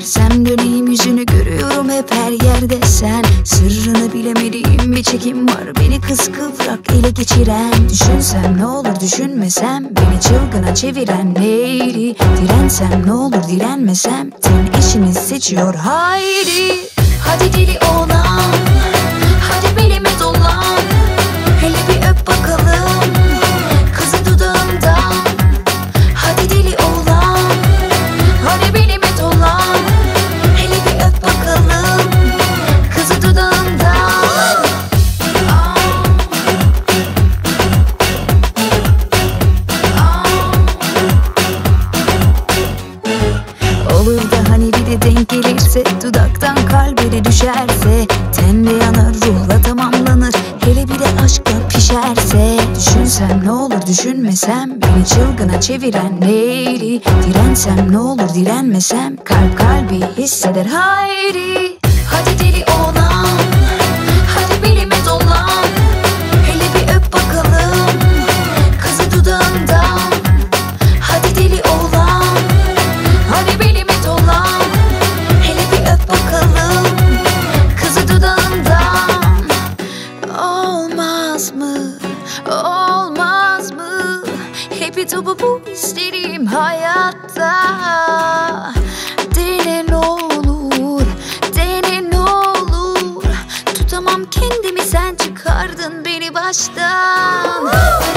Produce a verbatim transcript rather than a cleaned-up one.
Dönersem döneyim yüzünü görüyorum hep her yerde sen. Sırrını bilemediğim bir çekim var beni kıskıvrak ele geçiren. Düşünsem ne olur düşünmesem beni çılgına çeviren neydi? Dirensem ne olur direnmesem ten eşini seçiyor haydi. Hadi deli oğlan, hadi belime dolan, hele bir öp bakalım kızı dudağından. Hadi deli oğlan, hadi belime dolan, hele bir öp bakalım kızı dudağından. Olur da hani bir de denk gelirse, dudaktan kalbine düşerse, tenle yanar ruhla tamamlanır, hele bir de aşkla pişerse. Düşünsem ne olur düşünmesem beni çılgına çeviren neydi? Dirensem ne olur direnmesem kalp kalbi hisseder haydi. Hadi deli oğlan, hadi belime dolan, hele bir öp bakalım kızı dudağından. Hadi deli oğlan, hadi belime dolan, hele bir öp bakalım kızı dudağından. Olmaz mı, olmaz mı? Hepi topu bu isterim hayatta. Dene ne olur, dene ne olur. Tutamam kendimi, sen çıkardın beni baştan.